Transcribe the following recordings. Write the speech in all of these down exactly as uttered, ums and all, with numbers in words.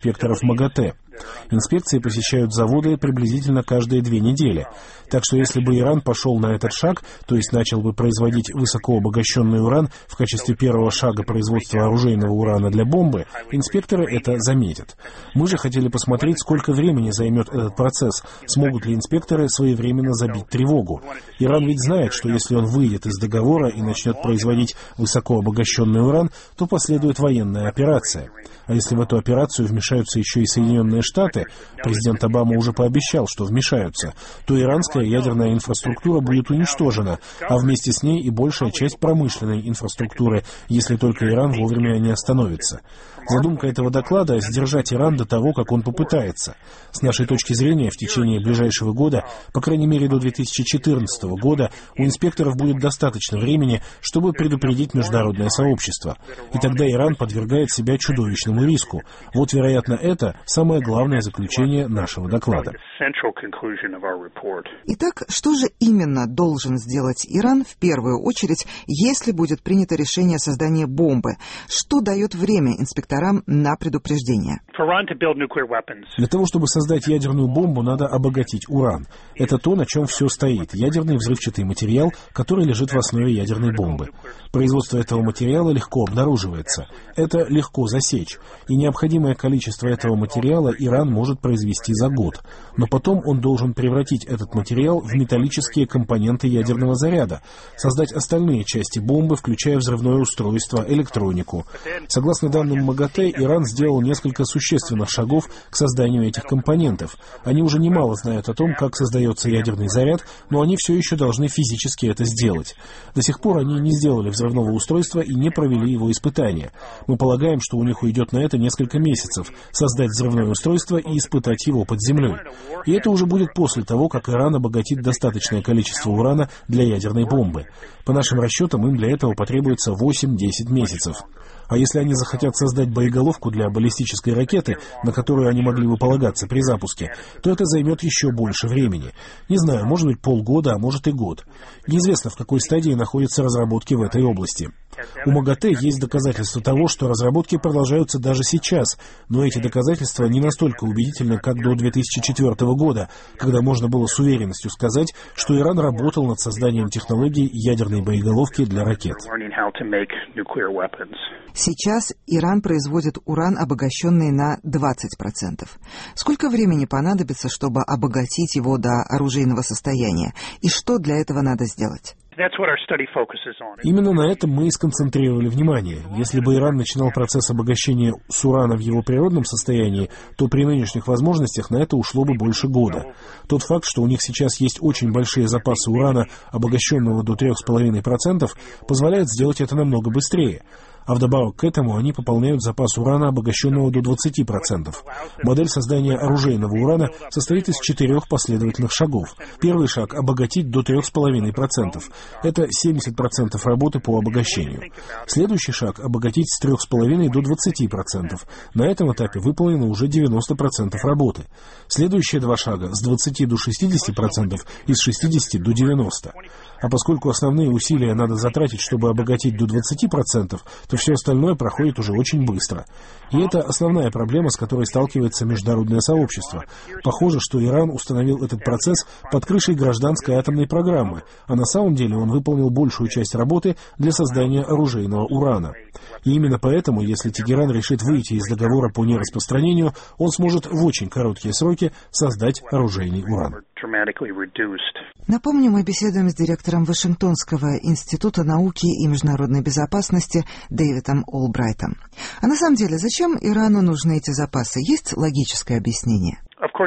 инспекторов МАГАТЭ. Инспекции посещают заводы приблизительно каждые две недели. Так что если бы Иран пошел на этот шаг, то есть начал бы производить высокообогащенный уран в качестве первого шага производства оружейного урана для бомбы, инспекторы это заметят. Мы же хотели посмотреть, сколько времени займет этот процесс, смогут ли инспекторы своевременно забить тревогу. Иран ведь знает, что если он выйдет из договора и начнет производить высокообогащенный уран, то последует военная операция. А если в эту операцию вмешаются еще и Соединенные Штаты, президент Обама уже пообещал, что вмешаются, то иранская ядерная инфраструктура будет уничтожена, а вместе с ней и большая часть промышленной инфраструктуры, если только Иран вовремя не остановится. Задумка этого доклада — сдержать Иран до того, как он попытается. С нашей точки зрения, в течение ближайшего года, по крайней мере до две тысячи четырнадцатого года, у инспекторов будет достаточно времени, чтобы предупредить международное сообщество. И тогда Иран подвергает себя чудовищному риску. Вот, вероятно, это самое главное заключение нашего доклада. Итак, что же именно должен сделать Иран в первую очередь, если будет принято решение о создании бомбы? Что дает время инспекторам на предупреждение? Для того, чтобы создать ядерную бомбу, надо обогатить уран. Это то, на чем все стоит. Ядерный взрывчатый материал, который лежит в основе ядерной бомбы. Производство этого материала легко обнаруживается. Это легко засечь. И необходимое количество этого материала Иран может произвести за год. Но потом он должен превратить этот материал в металлические компоненты ядерного заряда, создать остальные части бомбы, включая взрывное устройство, электронику. Согласно данным МАГАТЭ, Иран сделал несколько существенных шагов к созданию этих компонентов. Они уже немало знают о том, как создается ядерный заряд, но они все еще должны физически это сделать. До сих пор они не сделали взрывного устройства и не провели его испытания. Мы полагаем, что у них уйдет на это несколько месяцев — создать взрывное устройство и испытать его под землей. И это уже будет после того, как Иран обогатит достаточное количество урана для ядерной бомбы. По нашим расчетам, им для этого потребуется восемь-десять месяцев. А если они захотят создать боеголовку для баллистической ракеты, на которую они могли бы полагаться при запуске, то это займет еще больше времени. Не знаю, может быть полгода, а может и год. Неизвестно, в какой стадии находятся разработки в этой области. У МАГАТЭ есть доказательства того, что разработки продолжаются даже сейчас, но эти доказательства не настолько убедительны, как до две тысячи четвёртого года, когда можно было с уверенностью сказать, что Иран работал над созданием технологий ядерной боеголовки для ракет. Сейчас Иран производит уран, обогащенный на двадцать процентов. Сколько времени понадобится, чтобы обогатить его до оружейного состояния? И что для этого надо сделать? Именно на этом мы и сконцентрировали внимание. Если бы Иран начинал процесс обогащения с урана в его природном состоянии, то при нынешних возможностях на это ушло бы больше года. Тот факт, что у них сейчас есть очень большие запасы урана, обогащенного до трёх с половиной процентов, позволяет сделать это намного быстрее. А вдобавок к этому они пополняют запас урана, обогащенного до двадцати процентов. Модель создания оружейного урана состоит из четырех последовательных шагов. Первый шаг — обогатить до трёх с половиной процентов. Это семьдесят процентов работы по обогащению. Следующий шаг — обогатить с трёх с половиной до двадцати процентов. На этом этапе выполнено уже девяносто процентов работы. Следующие два шага — с двадцати до шестидесяти процентов и с шестидесяти до девяноста процентов. А поскольку основные усилия надо затратить, чтобы обогатить до двадцати процентов, то все остальное проходит уже очень быстро. И это основная проблема, с которой сталкивается международное сообщество. Похоже, что Иран установил этот процесс под крышей гражданской атомной программы, а на самом деле он выполнил большую часть работы для создания оружейного урана. И именно поэтому, если Тегеран решит выйти из договора по нераспространению, он сможет в очень короткие сроки создать оружейный уран. Напомню, мы беседуем с директором Вашингтонского института науки и международной безопасности Дэвидом Олбрайтом. А на самом деле, зачем Ирану нужны эти запасы? Есть логическое объяснение?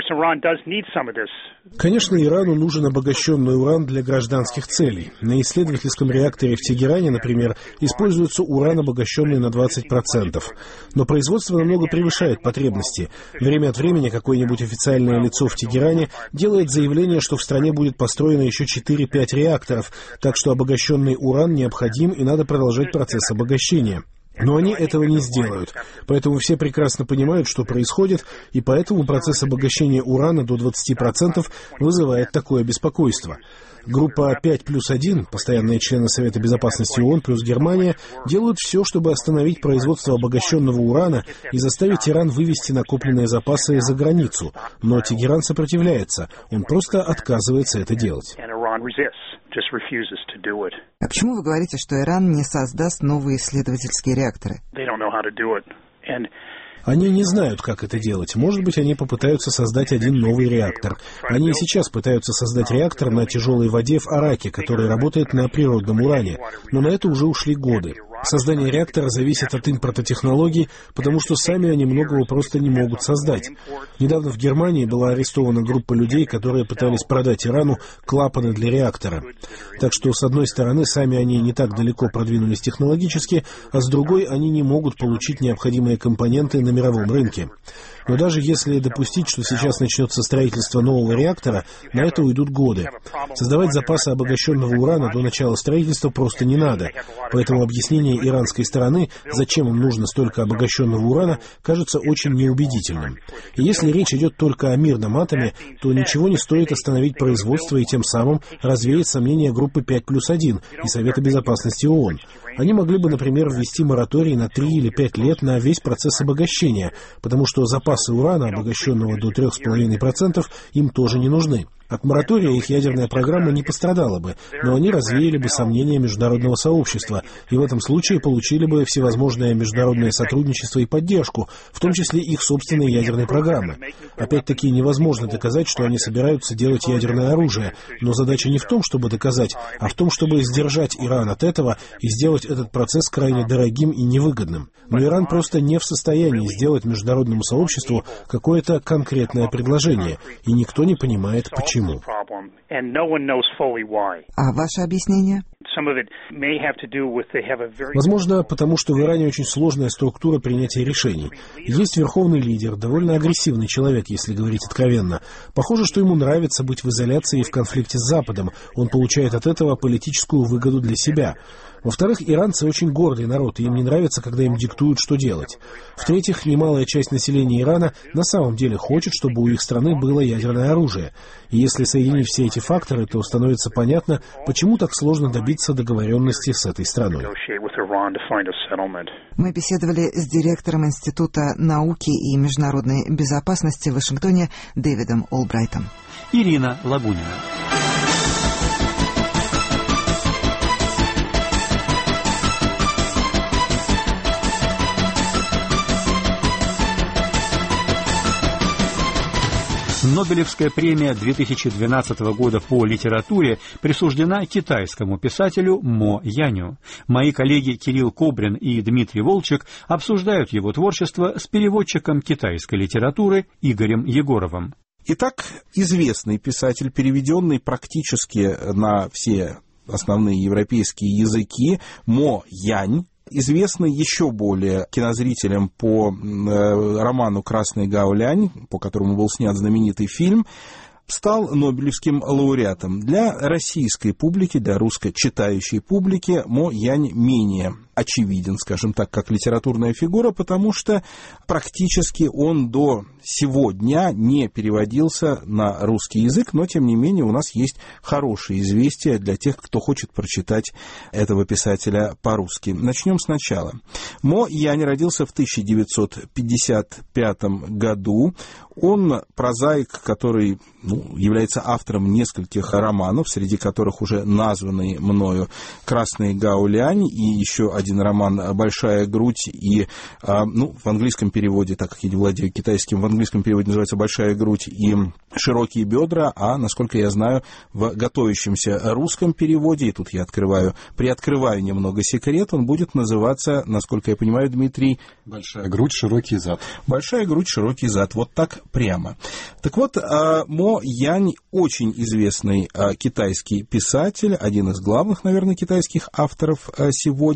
Конечно, Ирану нужен обогащенный уран для гражданских целей. На исследовательском реакторе в Тегеране, например, используется уран, обогащенный на двадцать процентов. Но производство намного превышает потребности. Время от времени какое-нибудь официальное лицо в Тегеране делает заявление, что в стране будет построено еще четыре-пять реакторов, так что обогащенный уран необходим и надо продолжать процесс обогащения. Но они этого не сделают. Поэтому все прекрасно понимают, что происходит, и поэтому процесс обогащения урана до двадцати процентов вызывает такое беспокойство. Группа пять плюс один, постоянные члены Совета Безопасности ООН плюс Германия, делают все, чтобы остановить производство обогащенного урана и заставить Иран вывести накопленные запасы за границу. Но Тегеран сопротивляется, он просто отказывается это делать. А почему вы говорите, что Иран не создаст новые исследовательские реакторы? Они не знают, как это делать. Может быть, они попытаются создать один новый реактор. Они и сейчас пытаются создать реактор на тяжелой воде в Араке, который работает на природном уране. Но на это уже ушли годы. Создание реактора зависит от импорта технологий, потому что сами они многого просто не могут создать. Недавно в Германии была арестована группа людей, которые пытались продать Ирану клапаны для реактора. Так что, с одной стороны, сами они не так далеко продвинулись технологически, а с другой, они не могут получить необходимые компоненты на мировом рынке. Но даже если допустить, что сейчас начнется строительство нового реактора, на это уйдут годы. Создавать запасы обогащенного урана до начала строительства просто не надо. Поэтому объяснение иранской стороны, зачем им нужно столько обогащенного урана, кажется очень неубедительным. И если речь идет только о мирном атоме, то ничего не стоит остановить производство и тем самым развеять сомнения группы пять плюс один и Совета Безопасности ООН. Они могли бы, например, ввести мораторий на три или пять лет на весь процесс обогащения, потому что запасы урана, обогащенного до трёх с половиной процентов, им тоже не нужны. От моратория их ядерная программа не пострадала бы, но они развеяли бы сомнения международного сообщества и в этом случае получили бы всевозможное международное сотрудничество и поддержку, в том числе их собственной ядерной программы. Опять-таки невозможно доказать, что они собираются делать ядерное оружие, но задача не в том, чтобы доказать, а в том, чтобы сдержать Иран от этого и сделать этот процесс крайне дорогим и невыгодным. Но Иран просто не в состоянии сделать международному сообществу какое-то конкретное предложение, и никто не понимает, почему. А ваше объяснение? Возможно, потому что в Иране очень сложная структура принятия решений. Есть верховный лидер, довольно агрессивный человек, если говорить откровенно. Похоже, что ему нравится быть в изоляции и в конфликте с Западом. Он получает от этого политическую выгоду для себя. Во-вторых, иранцы очень гордый народ, и им не нравится, когда им диктуют, что делать. В-третьих, немалая часть населения Ирана на самом деле хочет, чтобы у их страны было ядерное оружие. И если соединить все эти факторы, то становится понятно, почему так сложно добиться договоренности с этой страной. Мы беседовали с директором Института науки и международной безопасности в Вашингтоне Дэвидом Олбрайтом. Ирина Лагунина. Нобелевская премия две тысячи двенадцатого года по литературе присуждена китайскому писателю Мо Яню. Мои коллеги Кирилл Кобрин и Дмитрий Волчек обсуждают его творчество с переводчиком китайской литературы Игорем Егоровым. Итак, известный писатель, переведенный практически на все основные европейские языки, Мо Янь, известный еще более кинозрителям по э, роману «Красный Гаолянь», по которому был снят знаменитый фильм, стал нобелевским лауреатом. Для российской публики, для русскочитающей публики Мо Янь менее очевиден, скажем так, как литературная фигура, потому что практически он до сего дня не переводился на русский язык, но, тем не менее, у нас есть хорошие известия для тех, кто хочет прочитать этого писателя по-русски. Начнем сначала. Мо Янь родился в тысяча девятьсот пятьдесят пятом году. Он прозаик, который ну, является автором нескольких романов, среди которых уже названный мною «Красный Гаолянь» и еще один роман «Большая грудь» и, ну, в английском переводе, так как я не владею китайским, в английском переводе называется «Большая грудь» и «Широкие бедра», а, насколько я знаю, в готовящемся русском переводе, и тут я открываю, приоткрываю немного секрет, он будет называться, насколько я понимаю, Дмитрий... «Большая грудь, широкий зад». «Большая грудь, широкий зад», вот так прямо. Так вот, Мо Янь очень известный китайский писатель, один из главных, наверное, китайских авторов сегодня.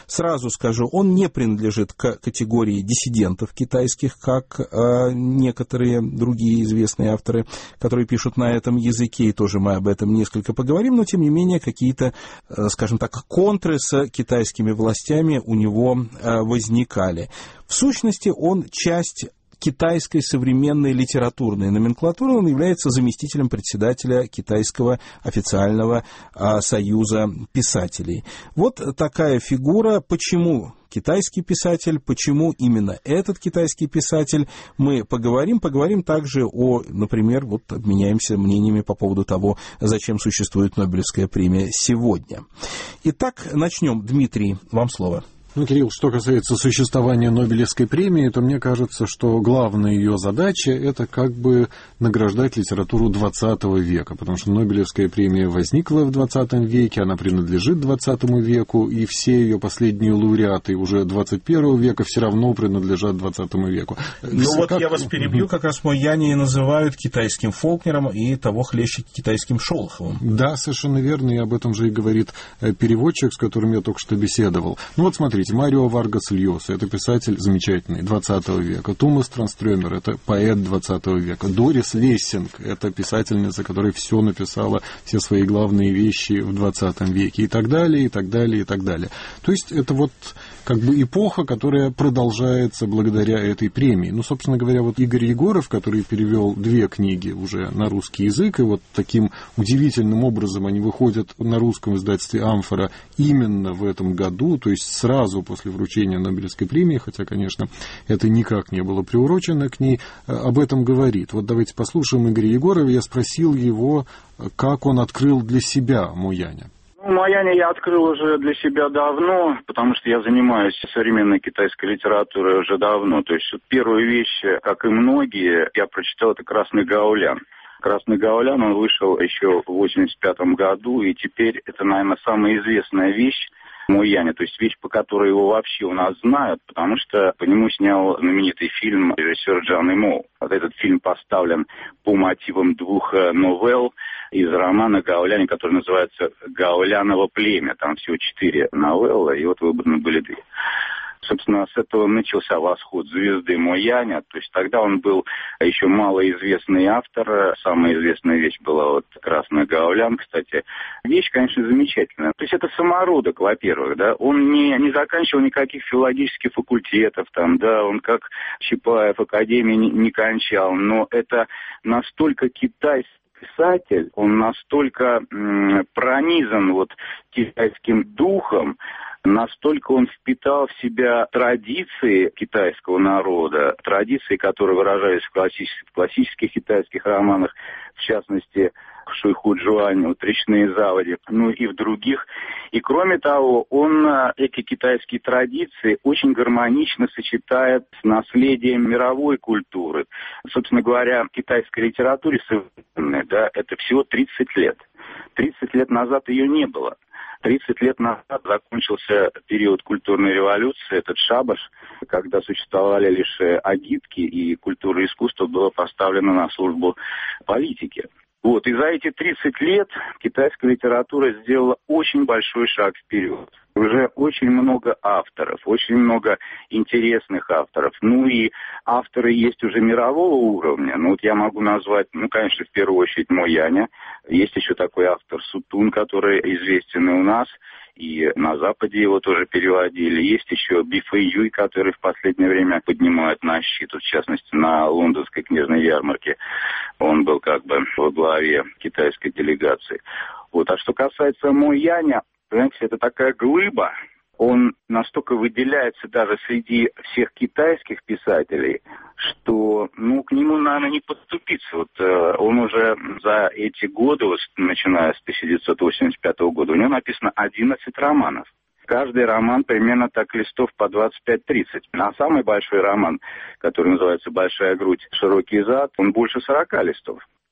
Сразу скажу, он не принадлежит к категории диссидентов китайских, как э, некоторые другие известные авторы, которые пишут на этом языке, и тоже мы об этом несколько поговорим, но, тем не менее, какие-то, э, скажем так, контры с китайскими властями у него э, возникали. В сущности, он часть китайской современной литературной номенклатуры, он является заместителем председателя Китайского официального а, союза писателей. Вот такая фигура. Почему китайский писатель, почему именно этот китайский писатель, мы поговорим. Поговорим также о, например, вот обменяемся мнениями по поводу того, зачем существует Нобелевская премия сегодня. Итак, начнем. Дмитрий, вам слово. Ну, Кирилл, что касается существования Нобелевской премии, то мне кажется, что главная ее задача – это как бы награждать литературу двадцатого века, потому что Нобелевская премия возникла в двадцатом веке, она принадлежит двадцатому веку, и все ее последние лауреаты уже двадцать первого века все равно принадлежат двадцатому веку. Ну вот как... я вас перебью, как раз Мо Яня называют китайским Фолкнером и того хлеще китайским Шолоховым. Да, совершенно верно, и об этом же и говорит переводчик, с которым я только что беседовал. Ну вот смотрите, Марио Варгас Льоса, это писатель замечательный, двадцатого века. Томас Транстрёмер, это поэт двадцатого века. Дорис Лессинг, это писательница, которая все написала, все свои главные вещи в двадцатом веке, и так далее, и так далее, и так далее. То есть это вот как бы эпоха, которая продолжается благодаря этой премии. Ну, собственно говоря, вот Игорь Егоров, который перевел две книги уже на русский язык, и вот таким удивительным образом они выходят на русском издательстве «Амфора» именно в этом году, то есть сразу после вручения Нобелевской премии, хотя, конечно, это никак не было приурочено к ней, об этом говорит. Вот давайте послушаем Игоря Егорова. Я спросил его, как он открыл для себя Мо Яня. Мо Яня я открыл уже для себя давно, потому что я занимаюсь современной китайской литературой уже давно. То есть первую вещь, как и многие, я прочитал, это «Красный гаулян». «Красный гаулян», он вышел еще в восемьдесят пятом году, и теперь это, наверное, самая известная вещь Мо Яня, то есть вещь, по которой его вообще у нас знают, потому что по нему снял знаменитый фильм режиссер Джан Имоу. Вот этот фильм поставлен по мотивам двух новелл из романа Гауляня, который называется «Гауляново племя». Там всего четыре новеллы, и вот выбраны были две. Собственно, с этого начался восход звезды Мо Яня. То есть тогда он был еще малоизвестный автор. Самая известная вещь была вот «Красный гаулян». Кстати, вещь, конечно, замечательная. То есть это самородок, во-первых, да. Он не, не заканчивал никаких филологических факультетов, там, да. Он, как Чапаев, академии не, не кончал. Но это настолько китайский писатель, он настолько м, пронизан вот китайским духом, настолько он впитал в себя традиции китайского народа, традиции, которые выражались в классических, в классических китайских романах, в частности, в Шуйху Джуань, вот «Речные заводи», ну и в других. И кроме того, он эти китайские традиции очень гармонично сочетает с наследием мировой культуры. Собственно говоря, в китайской литературе современной, да, это всего тридцать лет. тридцать лет назад ее не было. тридцать лет назад закончился период культурной революции, этот шабаш, когда существовали лишь агитки, и культура и искусство было поставлено на службу политики. Вот, и за эти тридцать лет китайская литература сделала очень большой шаг вперед. Уже очень много авторов, очень много интересных авторов. Ну и авторы есть уже мирового уровня. Ну вот я могу назвать, ну, конечно, в первую очередь Мо Яня. Есть еще такой автор Сутун, который известен и у нас, и на Западе его тоже переводили. Есть еще Би Фэй Юй, который в последнее время поднимают на щит, в частности, на лондонской книжной ярмарке. Он был как бы во главе китайской делегации. Вот. А что касается Мо Яня, знаете, это такая глыба, он настолько выделяется даже среди всех китайских писателей, что, ну, к нему, наверное, не подступиться. Вот э, он уже за эти годы, вот, начиная с тысяча девятьсот восемьдесят пятого года, у него написано одиннадцать романов. Каждый роман примерно так листов по двадцать пять-тридцать. А самый большой роман, который называется «Большая грудь, широкий зад», он больше сорока листов.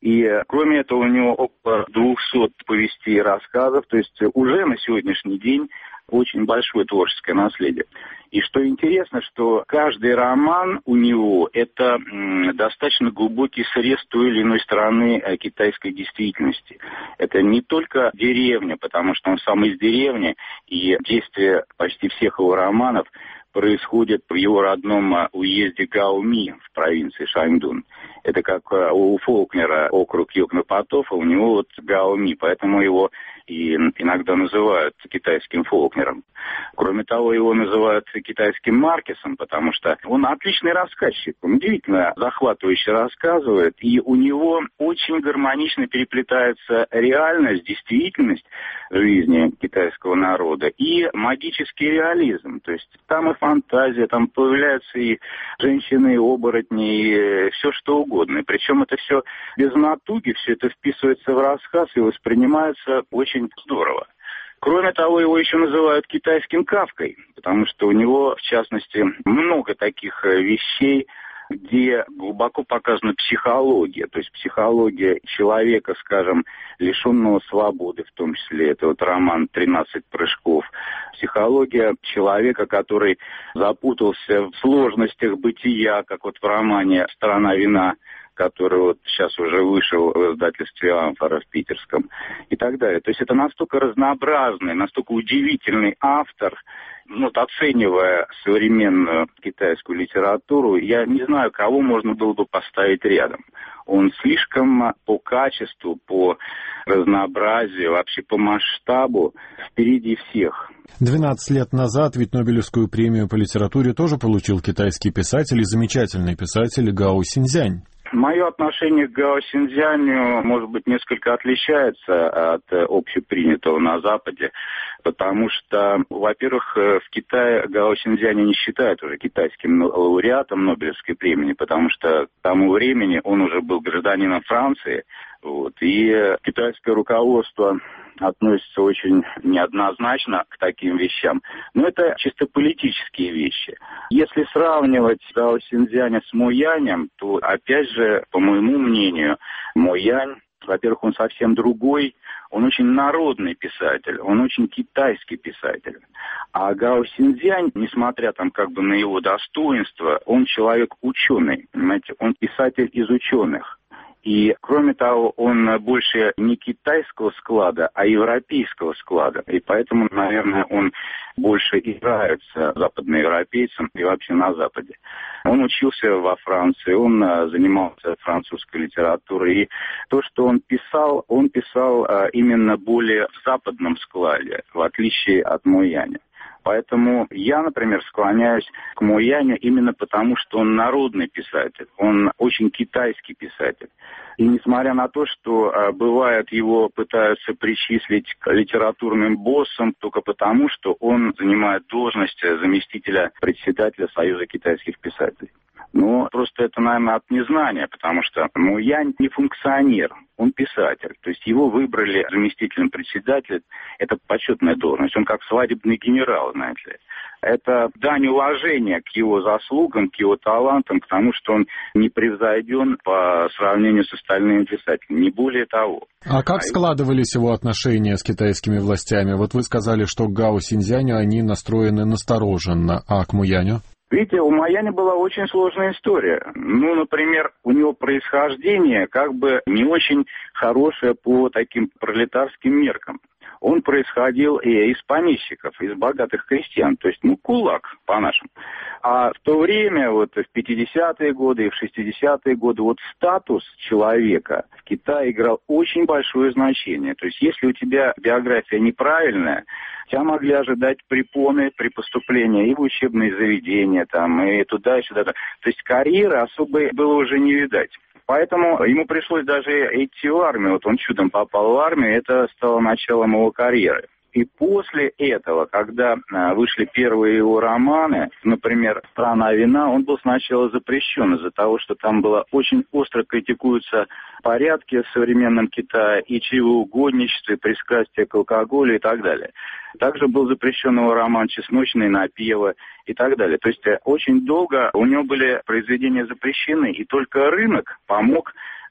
И кроме этого у него около двухсот повестей и рассказов, то есть уже на сегодняшний день очень большое творческое наследие. И что интересно, что каждый роман у него – это м, достаточно глубокий срез той или иной стороны э, китайской действительности. Это не только деревня, потому что он сам из деревни, и действие почти всех его романов происходит в его родном уезде Гаоми в провинции Шаньдун. Это как у Фолкнера округ Йокнопотов, а у него вот Гаоми, поэтому его и иногда называют китайским Фолкнером. Кроме того, его называют китайским Маркесом, потому что он отличный рассказчик, он удивительно захватывающе рассказывает, и у него очень гармонично переплетается реальность, действительность жизни китайского народа и магический реализм. То есть там и фантазия, там появляются и женщины, и оборотни, и все что угодно. И причем это все без натуги, все это вписывается в рассказ и воспринимается очень здорово. Кроме того, его еще называют китайским Кафкой, потому что у него, в частности, много таких вещей, где глубоко показана психология, то есть психология человека, скажем, лишенного свободы, в том числе это вот роман «тринадцать прыжков», психология человека, который запутался в сложностях бытия, как вот в романе «Страна вина», который вот сейчас уже вышел в издательстве «Амфора» в питерском, и так далее. То есть это настолько разнообразный, настолько удивительный автор. Ну, вот оценивая современную китайскую литературу, я не знаю, кого можно было бы поставить рядом. Он слишком по качеству, по разнообразию, вообще по масштабу впереди всех. двенадцать лет назад ведь Нобелевскую премию по литературе тоже получил китайский писатель и замечательный писатель Гао Синьцзянь. Мое отношение к Гао Синьцзяню, может быть, несколько отличается от общепринятого на Западе, потому что, во-первых, в Китае Гао Синьцзяня не считают уже китайским лауреатом Нобелевской премии, потому что к тому времени он уже был гражданином Франции, вот, и китайское руководство относится очень неоднозначно к таким вещам. Но это чисто политические вещи. Если сравнивать Гао Синьцзяня с Мо Янем, то, опять же, по моему мнению, Мо Янь, во-первых, он совсем другой, он очень народный писатель, он очень китайский писатель. А Гао Синьцзянь, несмотря там как бы на его достоинство, он человек ученый, понимаете, он писатель из ученых. И, кроме того, он больше не китайского склада, а европейского склада. И поэтому, наверное, он больше и нравится западноевропейцам и вообще на Западе. Он учился во Франции, он занимался французской литературой. И то, что он писал, он писал именно более в западном складе, в отличие от Мо Яня. Поэтому я, например, склоняюсь к Мо Яню именно потому, что он народный писатель, он очень китайский писатель. И несмотря на то, что, бывает, его пытаются причислить к литературным боссам только потому, что он занимает должность заместителя председателя Союза китайских писателей. Но просто это, наверное, от незнания, потому что Мо Янь не функционер, он писатель. То есть его выбрали заместителем председателя, это почетная должность, он как свадебный генерал, знаете ли. Это дань уважения к его заслугам, к его талантам, потому что он непревзойден по сравнению с остальными писателями, не более того. А как складывались его отношения с китайскими властями? Вот вы сказали, что к Гао Синьцзяню они настроены настороженно, а к Мо Яню? Видите, у Мо Яня была очень сложная история. Ну, например, у него происхождение как бы не очень хорошее по таким пролетарским меркам. Он происходил и из помещиков, из богатых крестьян, то есть, ну, кулак по-нашему. А в то время, вот в пятидесятые годы и в шестидесятые годы, вот статус человека в Китае играл очень большое значение. То есть, если у тебя биография неправильная, тебя могли ожидать препоны при поступлении и в учебные заведения, там, и туда, и сюда. То есть, карьеры особой было уже не видать. Поэтому ему пришлось даже идти в армию. Вот он чудом попал в армию, это стало началом его карьеры. И после этого, когда вышли первые его романы, например, «Страна вина», он был сначала запрещен из-за того, что там было очень остро критикуются порядки в современном Китае, и чревоугодничество, и пристрастие к алкоголю и так далее. Также был запрещен его роман «Чесночные напевы» и так далее. То есть очень долго у него были произведения запрещены, и только рынок помог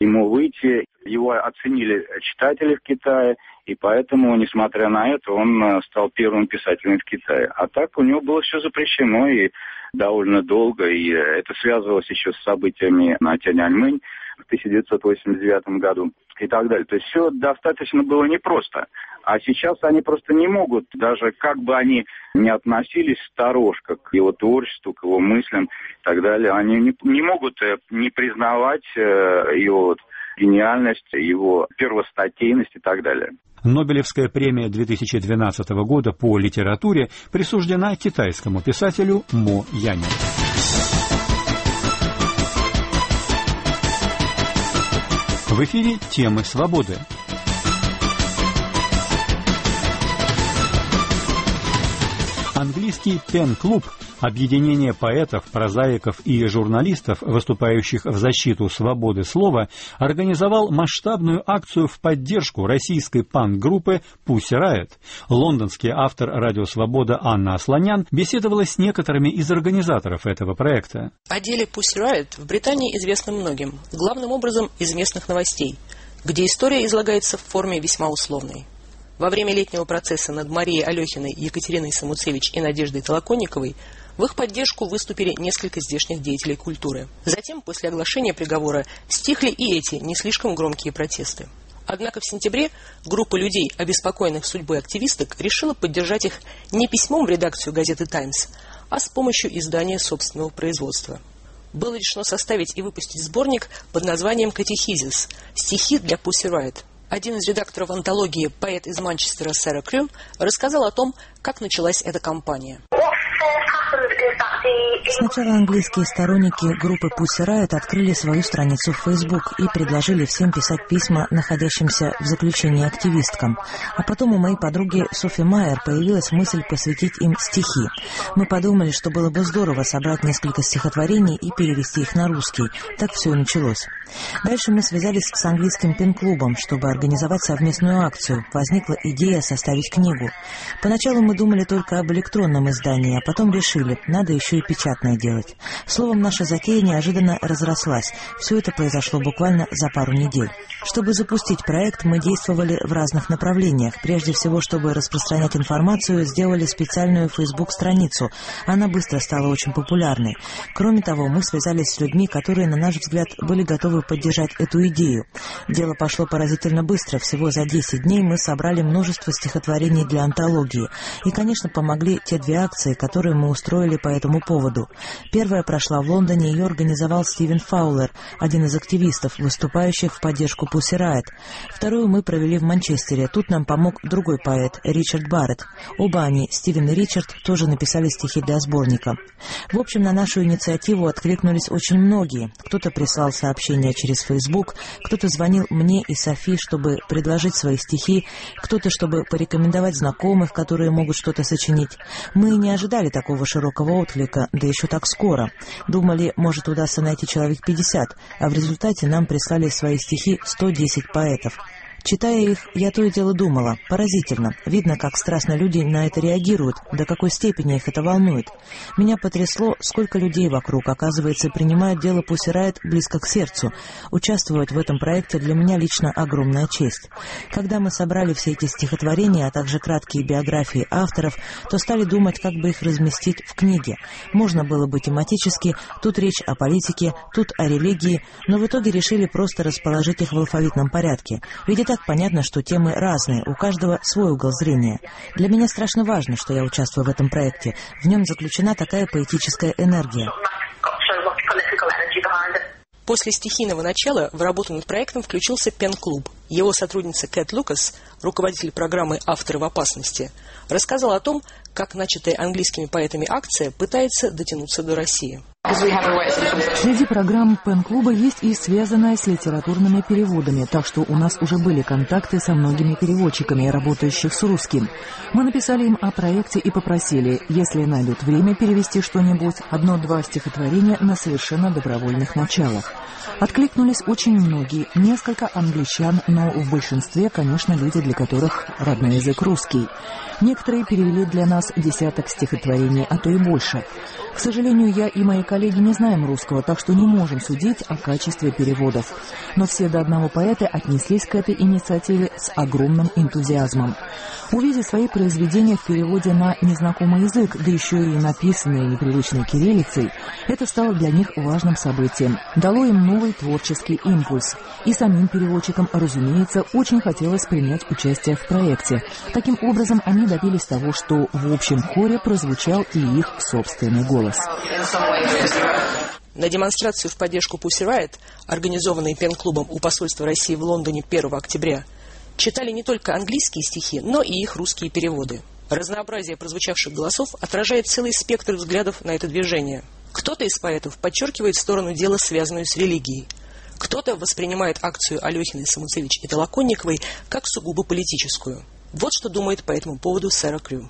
ему выйти. Его оценили читатели в Китае, и поэтому, несмотря на это, он стал первым писателем в Китае. А так у него было все запрещено и довольно долго, и это связывалось еще с событиями на Тяньаньмэнь в тысяча девятьсот восемьдесят девятом году и так далее. То есть все достаточно было непросто. А сейчас они просто не могут, даже как бы они ни относились сторожко к его творчеству, к его мыслям и так далее, они не, не могут не признавать его гениальность, его первостатейность и так далее. Нобелевская премия две тысячи двенадцатого года по литературе присуждена китайскому писателю Мо Яню. В эфире «Темы свободы». Английский пен-клуб – объединение поэтов, прозаиков и журналистов, выступающих в защиту свободы слова, организовал масштабную акцию в поддержку российской панк-группы Pussy Riot. Лондонский автор «Радио Свобода» Анна Асланян беседовала с некоторыми из организаторов этого проекта. О деле Pussy Riot в Британии известно многим, главным образом из местных новостей, где история излагается в форме весьма условной. Во время летнего процесса над Марией Алехиной, Екатериной Самуцевич и Надеждой Толоконниковой в их поддержку выступили несколько здешних деятелей культуры. Затем, после оглашения приговора, стихли и эти не слишком громкие протесты. Однако в сентябре группа людей, обеспокоенных судьбой активисток, решила поддержать их не письмом в редакцию газеты «Таймс», а с помощью издания собственного производства. Было решено составить и выпустить сборник под названием «Катехизис» – «Стихи для Pussy Riot». Один из редакторов антологии, поэт из Манчестера Сара Крю, рассказал о том, как началась эта кампания. Сначала английские сторонники группы Pussy Riot открыли свою страницу в Facebook и предложили всем писать письма находящимся в заключении активисткам. А потом у моей подруги Софи Майер появилась мысль посвятить им стихи. Мы подумали, что было бы здорово собрать несколько стихотворений и перевести их на русский. Так все и началось. Дальше мы связались с английским пен-клубом, чтобы организовать совместную акцию. Возникла идея составить книгу. Поначалу мы думали только об электронном издании, а потом решили, надо еще и печатное делать. Словом, наша затея неожиданно разрослась. Все это произошло буквально за пару недель. Чтобы запустить проект, мы действовали в разных направлениях. Прежде всего, чтобы распространять информацию, сделали специальную Facebook-страницу. Она быстро стала очень популярной. Кроме того, мы связались с людьми, которые, на наш взгляд, были готовы поддержать эту идею. Дело пошло поразительно быстро. Всего за десять дней мы собрали множество стихотворений для антологии. И, конечно, помогли те две акции, которые мы устроили по этому поводу. Первая прошла в Лондоне, ее организовал Стивен Фаулер, один из активистов, выступающих в поддержку Pussy Riot. Вторую мы провели в Манчестере. Тут нам помог другой поэт, Ричард Барретт. Оба они, Стивен и Ричард, тоже написали стихи для сборника. В общем, на нашу инициативу откликнулись очень многие. Кто-то прислал сообщения через Facebook, кто-то звонил мне и Софи, чтобы предложить свои стихи, кто-то, чтобы порекомендовать знакомых, которые могут что-то сочинить. Мы не ожидали такого широкого отклика, да еще так скоро. Думали, может, удастся найти человек пятьдесят, а в результате нам прислали свои стихи сто десять поэтов. Читая их, я то и дело думала, поразительно. Видно, как страстно люди на это реагируют, до какой степени их это волнует. Меня потрясло, сколько людей вокруг, оказывается, принимают дело Pussy Riot близко к сердцу. Участвовать в этом проекте для меня лично огромная честь. Когда мы собрали все эти стихотворения, а также краткие биографии авторов, то стали думать, как бы их разместить в книге. Можно было бы тематически, тут речь о политике, тут о религии, но в итоге решили просто расположить их в алфавитном порядке. Ведь это так понятно, что темы разные, у каждого свой угол зрения. Для меня страшно важно, что я участвую в этом проекте. В нем заключена такая поэтическая энергия. После стихийного начала в работу над проектом включился пен-клуб. Его сотрудница Кэт Лукас, руководитель программы «Авторы в опасности», рассказала о том, как начатая английскими поэтами акция пытается дотянуться до России. Среди программ пен-клуба есть и связанная с литературными переводами, так что у нас уже были контакты со многими переводчиками, работающих с русским. Мы написали им о проекте и попросили, если найдут время, перевести что-нибудь, одно-два стихотворения на совершенно добровольных началах. Откликнулись очень многие, несколько англичан, но в большинстве, конечно, люди, для которых родной язык русский. Некоторые перевели для нас десяток стихотворений, а то и больше. К сожалению, я и мои коллеги коллеги не знаем русского, так что не можем судить о качестве переводов. Но все до одного поэты отнеслись к этой инициативе с огромным энтузиазмом. Увидев свои произведения в переводе на незнакомый язык, да еще и написанные непривычной кириллицей, это стало для них важным событием. Дало им новый творческий импульс. И самим переводчикам, разумеется, очень хотелось принять участие в проекте. Таким образом, они добились того, что в общем хоре прозвучал и их собственный голос. На демонстрацию в поддержку Pussy Riot, организованной пен-клубом у посольства России в Лондоне первого октября, читали не только английские стихи, но и их русские переводы. Разнообразие прозвучавших голосов отражает целый спектр взглядов на это движение. Кто-то из поэтов подчеркивает сторону дела, связанную с религией. Кто-то воспринимает акцию Алехиной, Самуцевич и Толоконниковой как сугубо политическую. Вот что думает по этому поводу Сара Крю.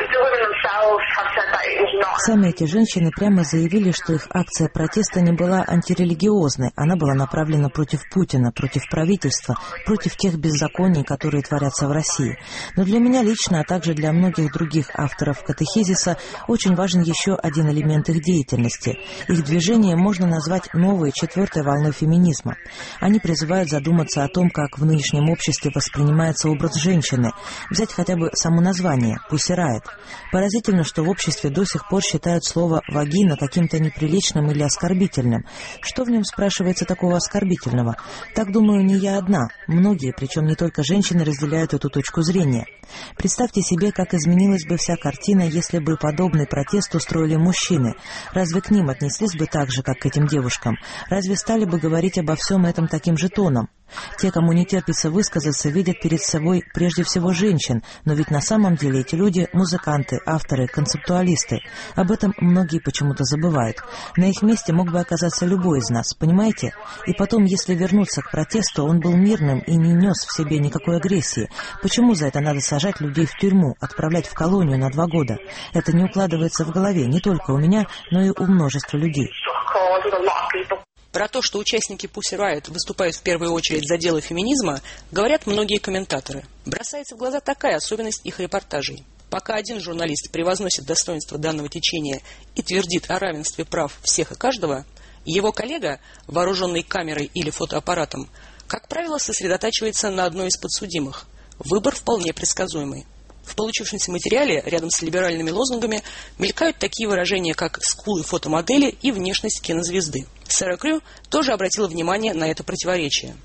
Сами эти женщины прямо заявили, что их акция протеста не была антирелигиозной, она была направлена против Путина, против правительства, против тех беззаконий, которые творятся в России. Но для меня лично, а также для многих других авторов катехизиса, очень важен еще один элемент их деятельности. Их движение можно назвать новой четвертой волной феминизма. Они призывают задуматься о том, как в нынешнем обществе воспринимается образ женщины. Взять хотя бы само название – Pussy Riot. Поразительно, что в обществе до сих пор считают слово «вагина» каким-то неприличным или оскорбительным. Что в нем, спрашивается, такого оскорбительного? Так, думаю, не я одна. Многие, причем не только женщины, разделяют эту точку зрения. Представьте себе, как изменилась бы вся картина, если бы подобный протест устроили мужчины. Разве к ним отнеслись бы так же, как к этим девушкам? Разве стали бы говорить обо всем этом таким же тоном? Те, кому не терпится высказаться, видят перед собой прежде всего женщин, но ведь на самом деле эти люди – музыканты, авторы, концептуалисты. Об этом многие почему-то забывают. На их месте мог бы оказаться любой из нас, понимаете? И потом, если вернуться к протесту, он был мирным и не нес в себе никакой агрессии. Почему за это надо сажать людей в тюрьму, отправлять в колонию на два года? Это не укладывается в голове не только у меня, но и у множества людей. Про то, что участники Pussy Riot выступают в первую очередь за дело феминизма, говорят многие комментаторы. Бросается в глаза такая особенность их репортажей. Пока один журналист превозносит достоинство данного течения и твердит о равенстве прав всех и каждого, его коллега, вооруженный камерой или фотоаппаратом, как правило, сосредотачивается на одной из подсудимых. Выбор вполне предсказуемый. В получившемся материале рядом с либеральными лозунгами мелькают такие выражения, как скулы фотомодели и внешность кинозвезды. Сара Крю тоже обратила внимание на это противоречие.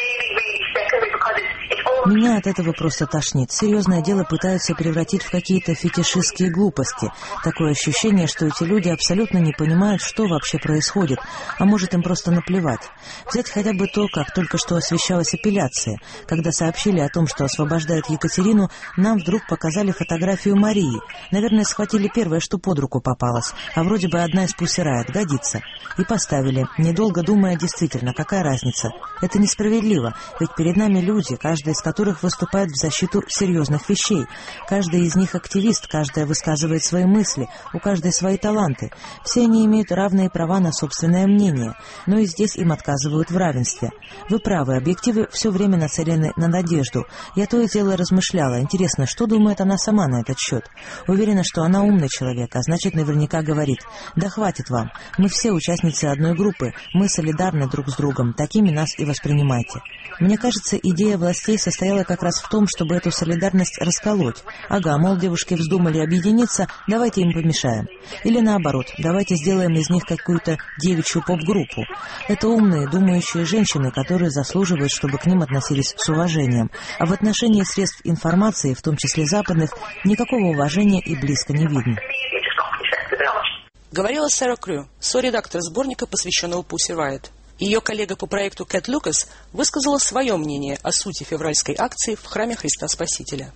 Меня от этого просто тошнит. Серьезное дело пытаются превратить в какие-то фетишистские глупости. Такое ощущение, что эти люди абсолютно не понимают, что вообще происходит, а может им просто наплевать. Взять хотя бы то, как только что освещалась апелляция. Когда сообщили о том, что освобождают Екатерину, нам вдруг показали фотографию Марии. Наверное, схватили первое, что под руку попалось, а вроде бы одна из Pussy Riot, годится. И поставили, недолго думая, действительно, какая разница. Это несправедливо, ведь перед нами люди, каждый из которых выступает в защиту серьезных вещей. Каждый из них активист, каждая высказывает свои мысли, у каждой свои таланты. Все они имеют равные права на собственное мнение, но и здесь им отказывают в равенстве. Вы правы, объективы все время нацелены на надежду. Я то и дело размышляла. Интересно, что думает она сама на этот счет? Уверена, что она умный человек, а значит, наверняка говорит: да хватит вам, мы все участницы одной группы, мы солидарны друг с другом, такими нас и воспринимайте. Мне кажется, идея властей состояла как раз в том, чтобы эту солидарность расколоть. Ага, мол, девушки вздумали объединиться, давайте им помешаем. Или наоборот, давайте сделаем из них какую-то девичью поп-группу. Это умные, думающие женщины, которые заслуживают, чтобы к ним относились с уважением. А в отношении средств информации, в том числе западных, никакого уважения и близко не видно. Говорила Сара Крю, соредактор сборника, посвященного Pussy Riot. Ее коллега по проекту Кэт Лукас высказала свое мнение о сути февральской акции в храме Христа Спасителя.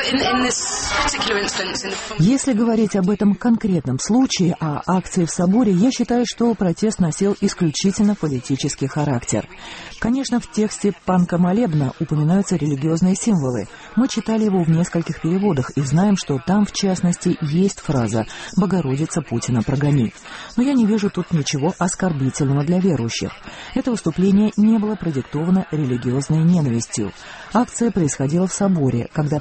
Если говорить об этом конкретном случае, о акции в соборе, я считаю, что протест носил исключительно политический характер. Конечно, в тексте панка молебна упоминаются религиозные символы. Мы читали его в нескольких переводах и знаем, что там, в частности, есть фраза «Богородица Путина прогони». Но я не вижу тут ничего оскорбительного для верующих. Это выступление не было продиктовано религиозной ненавистью. Акция происходила в соборе, когда там не было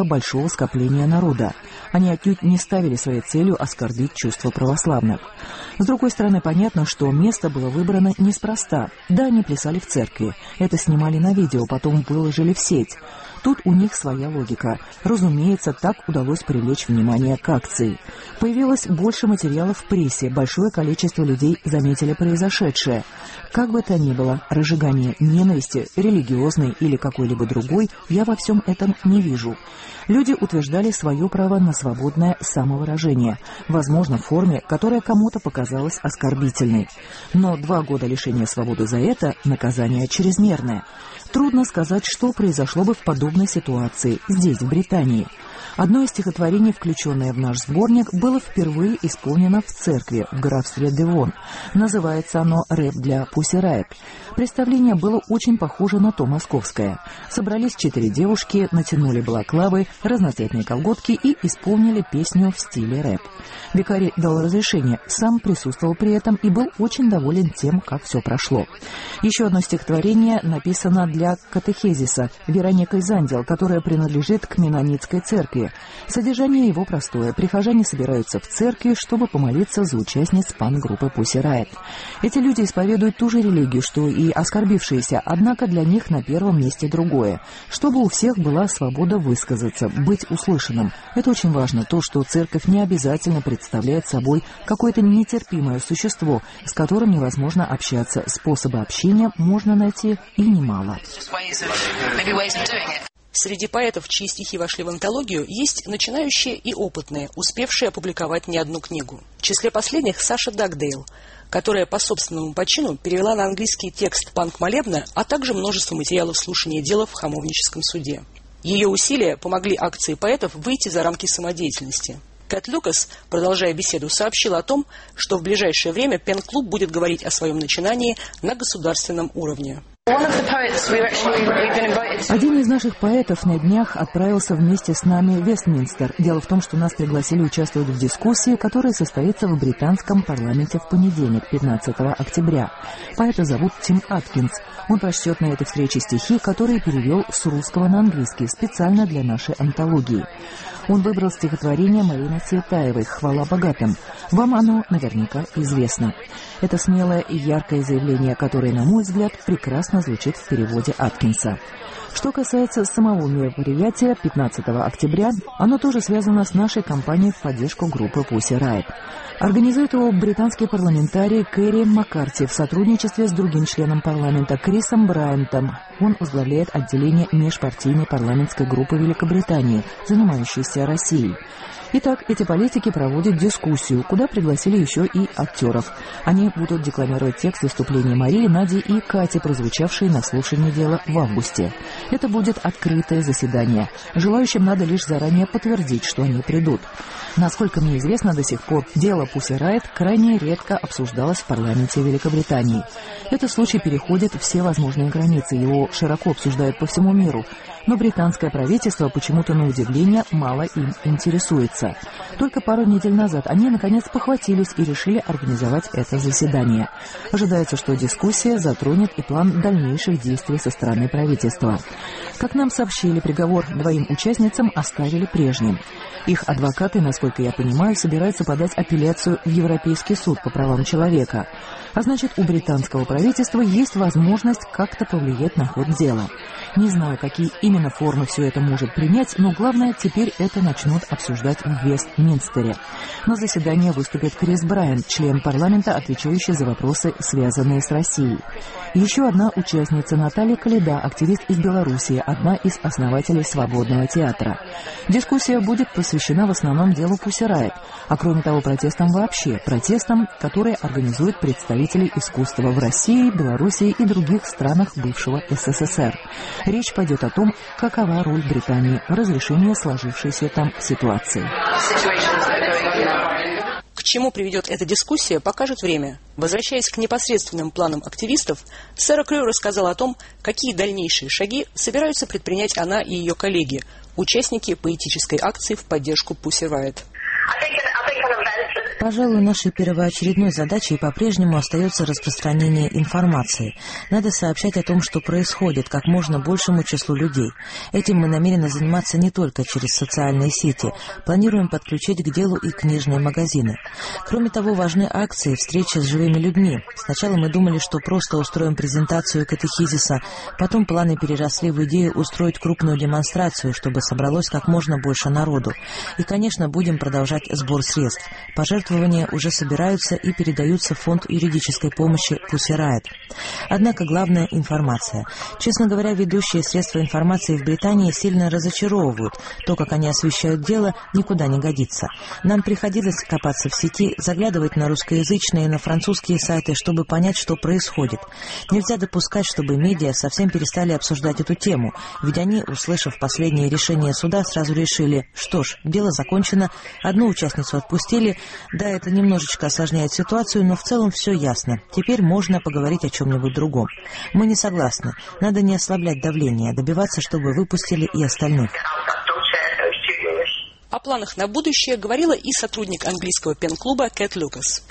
было большого скопления народа. Они отнюдь не ставили своей целью оскорбить чувства православных. С другой стороны, понятно, что место было выбрано неспроста. Да, они плясали в церкви. Это снимали на видео, потом выложили в сеть. Тут у них своя логика. Разумеется, так удалось привлечь внимание к акции. Появилось больше материалов в прессе, большое количество людей заметили произошедшее. Как бы то ни было, разжигание ненависти, религиозной или какой-либо другой, я во всем этом не вижу. Люди утверждали свое право на свободное самовыражение, возможно, в форме, которая кому-то показалась оскорбительной. Но два года лишения свободы за это – наказание чрезмерное. Трудно сказать, что произошло бы в подобной ситуации здесь, в Британии. Одно из стихотворений, включенное в наш сборник, было впервые исполнено в церкви в графстве Девон. Называется оно «Рэп для Pussy Riot». Представление было очень похоже на то московское. Собрались четыре девушки, натянули балаклавы, разноцветные колготки и исполнили песню в стиле рэп. Викарий дал разрешение, сам присутствовал при этом и был очень доволен тем, как все прошло. Еще одно стихотворение написано для катехезиса Вероникой Зандел, которая принадлежит к Менонитской церкви. Содержание его простое. Прихожане собираются в церкви, чтобы помолиться за участниц панк-группы Pussy Riot. Эти люди исповедуют ту же религию, что и оскорбившиеся, однако для них на первом месте другое. Чтобы у всех была свобода высказаться, быть услышанным. Это очень важно, то, что церковь не обязательно представляет собой какое-то нетерпимое существо, с которым невозможно общаться. Способы общения можно найти и немало. Среди поэтов, чьи стихи вошли в антологию, есть начинающие и опытные, успевшие опубликовать не одну книгу. В числе последних Саша Дагдейл, которая по собственному почину перевела на английский текст панк-молебна, а также множество материалов слушания дела в Хамовническом суде. Ее усилия помогли акции поэтов выйти за рамки самодеятельности. Кэт Лукас, продолжая беседу, сообщила о том, что в ближайшее время Пен-клуб будет говорить о своем начинании на государственном уровне. Один из наших поэтов на днях отправился вместе с нами в Вестминстер. Дело в том, что нас пригласили участвовать в дискуссии, которая состоится в британском парламенте в понедельник, пятнадцатого октября. Поэта зовут Тим Аткинс. Он прочтет на этой встрече стихи, которые перевел с русского на английский, специально для нашей антологии. Он выбрал стихотворение Марины Цветаевой «Хвала богатым». Вам оно наверняка известно. Это смелое и яркое заявление, которое, на мой взгляд, прекрасно звучит в переводе Аткинса. Что касается самого мероприятия пятнадцатого октября, оно тоже связано с нашей кампанией в поддержку группы Pussy Riot. Организует его британский парламентарий Кэрри Маккарти в сотрудничестве с другим членом парламента Крисом Брайантом. Он возглавляет отделение межпартийной парламентской группы Великобритании, занимающейся Россией. Итак, эти политики проводят дискуссию, куда пригласили еще и актеров. Они будут декламировать текст выступления Марии, Нади и Кати, прозвучавшие на слушании дела в августе. Это будет открытое заседание. Желающим надо лишь заранее подтвердить, что они придут. Насколько мне известно, до сих пор дело Pussy Riot крайне редко обсуждалось в парламенте Великобритании. Этот случай переходит все возможные границы, его широко обсуждают по всему миру. Но британское правительство почему-то, на удивление, мало им интересуется. Только пару недель назад они, наконец, похватились и решили организовать это заседание. Ожидается, что дискуссия затронет и план дальнейших действий со стороны правительства. Как нам сообщили, приговор двоим участницам оставили прежним. Их адвокаты, насколько я понимаю, собираются подать апелляцию в Европейский суд по правам человека. А значит, у британского правительства есть возможность как-то повлиять на ход дела. Не знаю, какие именно формы все это может принять, но главное, теперь это начнут обсуждать в Вестминстере. На заседании выступит Крис Брайант, член парламента, отвечающий за вопросы, связанные с Россией. Еще одна участница Наталья Каледа, активист из Белоруссии, одна из основателей Свободного театра. Дискуссия будет посвящена в основном делу Pussy Riot, а кроме того протестам вообще, протестам, которые организуют представители искусства в России, Белоруссии и других странах бывшего СССР. Речь пойдет о том, какова роль Британии в разрешении сложившейся там ситуации. К чему приведет эта дискуссия, покажет время. Возвращаясь к непосредственным планам активистов, Сара Крю рассказала о том, какие дальнейшие шаги собираются предпринять она и ее коллеги, участники поэтической акции в поддержку Pussy Riot. Пожалуй, нашей первоочередной задачей по-прежнему остается распространение информации. Надо сообщать о том, что происходит, как можно большему числу людей. Этим мы намерены заниматься не только через социальные сети. Планируем подключить к делу и книжные магазины. Кроме того, важны акции, встречи с живыми людьми. Сначала мы думали, что просто устроим презентацию катехизиса, потом планы переросли в идею устроить крупную демонстрацию, чтобы собралось как можно больше народу. И, конечно, будем продолжать сбор средств. Пожертвования уже собираются и передаются в фонд юридической помощи Pussy Riot. Однако главная — информация. Честно говоря, ведущие средства информации в Британии сильно разочаровывают. То, как они освещают дело, никуда не годится. Нам приходилось копаться в сети, заглядывать на русскоязычные и на французские сайты, чтобы понять, что происходит. Нельзя допускать, чтобы медиа совсем перестали обсуждать эту тему, ведь они, услышав последнее решение суда, сразу решили: что ж, дело закончено, одну участницу отпустили, да, это немножечко осложняет ситуацию, но в целом все ясно, теперь можно поговорить о чем-нибудь другом. Мы не согласны, надо не ослаблять давление, а добиваться, чтобы выпустили и остальных. О планах на будущее говорила и сотрудник английского пен-клуба Кэт Лукас.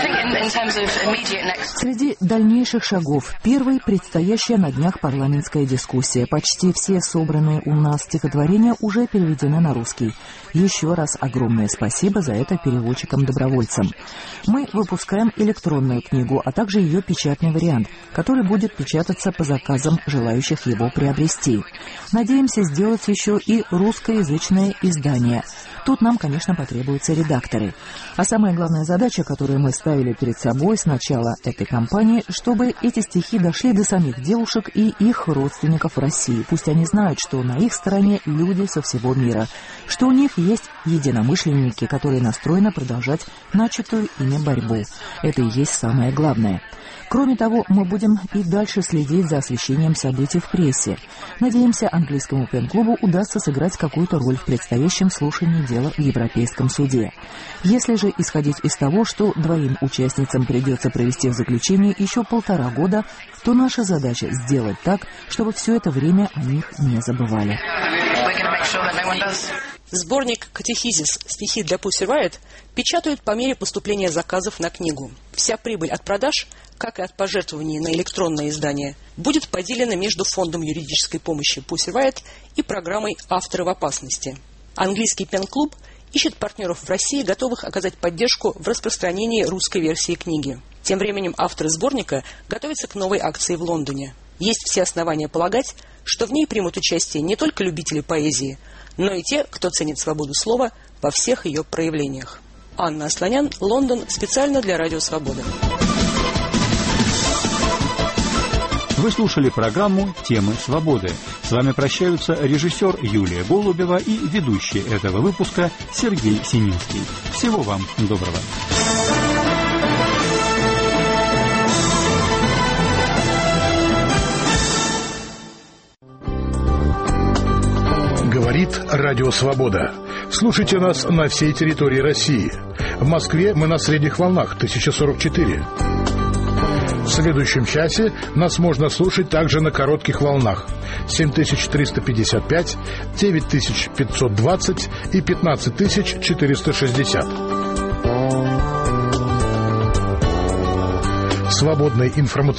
Среди дальнейших шагов первый — предстоящая на днях парламентская дискуссия. Почти все собранные у нас стихотворения уже переведены на русский. Еще раз огромное спасибо за это переводчикам-добровольцам. Мы выпускаем электронную книгу, а также ее печатный вариант, который будет печататься по заказам желающих его приобрести. Надеемся сделать еще и русскоязычное издание. Тут нам, конечно, потребуются редакторы. А самая главная задача, которую мы ставили перед собой с начала этой кампании, чтобы эти стихи дошли до самих девушек и их родственников в России. Пусть они знают, что на их стороне люди со всего мира, что у них есть единомышленники, которые настроены продолжать начатую ими борьбу. Это и есть самое главное. Кроме того, мы будем и дальше следить за освещением событий в прессе. Надеемся, английскому пен-клубу удастся сыграть какую-то роль в предстоящем слушании дела в Европейском суде. Если же исходить из того, что двоим участницам придется провести в заключении еще полтора года, то наша задача сделать так, чтобы все это время о них не забывали. Сборник «Катехизис. Стихи для Pussy Riot» печатают по мере поступления заказов на книгу. Вся прибыль от продаж, как и от пожертвований на электронное издание, будет поделена между фондом юридической помощи Pussy Riot и программой «Авторы в опасности». Английский пен-клуб ищет партнеров в России, готовых оказать поддержку в распространении русской версии книги. Тем временем авторы сборника готовятся к новой акции в Лондоне. Есть все основания полагать, что в ней примут участие не только любители поэзии, но и те, кто ценит свободу слова во всех ее проявлениях. Анна Асланян, Лондон, специально для Радио Свобода. Вы слушали программу «Темы свободы». С вами прощаются режиссер Юлия Голубева и ведущий этого выпуска Сергей Семинский. Всего вам доброго. Говорит Радио Свобода. Слушайте нас на всей территории России. В Москве мы на средних волнах тысяча сорок четыре. В следующем часе нас можно слушать также на коротких волнах семь тысяч триста пятьдесят пять, девять тысяч пятьсот двадцать и пятнадцать тысяч четыреста шестьдесят. Свободный информационный